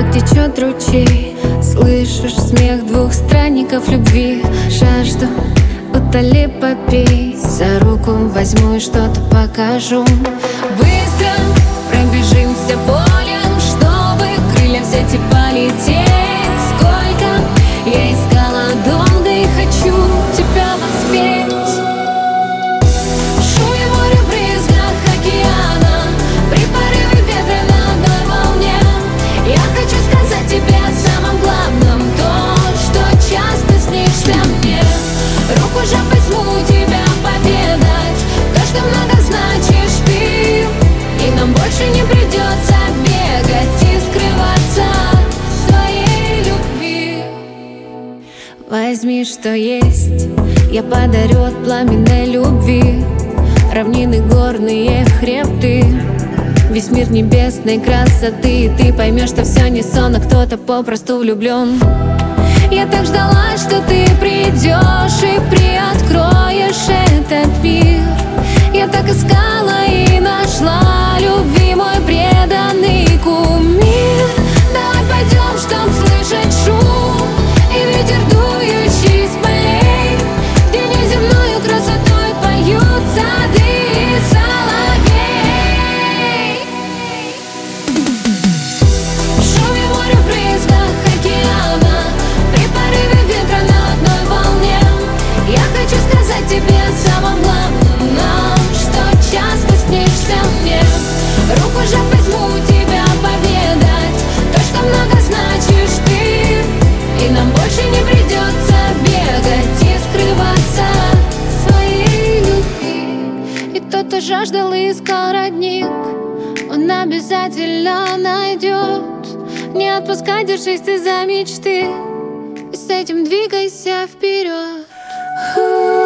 течет ручей, слышишь смех двух странников любви. Жажду утоли, попей, за руку возьму и что-то покажу. Быстро пробежимся полем, чтобы крылья взять и полететь. Сколько я искала долго и хочу тебя воспеть. В шуме моря, брызгах океана, при порыве ветра на одной волне. Я хочу сказать тебе о самом главном, то, что часто снишься мне. Руку же возьму тебя поведать то, что много значишь ты, и нам больше не придется бегать и скрываться в своей любви. Возьми, что есть, я подарю от пламенной любви. Равнины горные, хребты, весь мир небесной красоты. И ты поймешь, что все не сон, а кто-то попросту влюблен. Я так ждала, что ты придешь и приоткроешь этот мир. Я так искала и нашла любви, мой преданный кумир. Давай пойдем, чтоб слышать шум и ветер, дующий с полей, где неземною красотой поют сады и соловей. В шуме моря, брызгах океана, при порыве ветра на одной волне. Я хочу сказать тебе о самом главном, что часто снишься мне. Руку же возьму тебя поведать то, что много значишь ты, и нам больше не придется бегать и скрываться в своей любви. И тот, кто жаждал и искал родник, он обязательно найдет. Не отпускай, держись ты за мечты, и с этим двигайся вперед.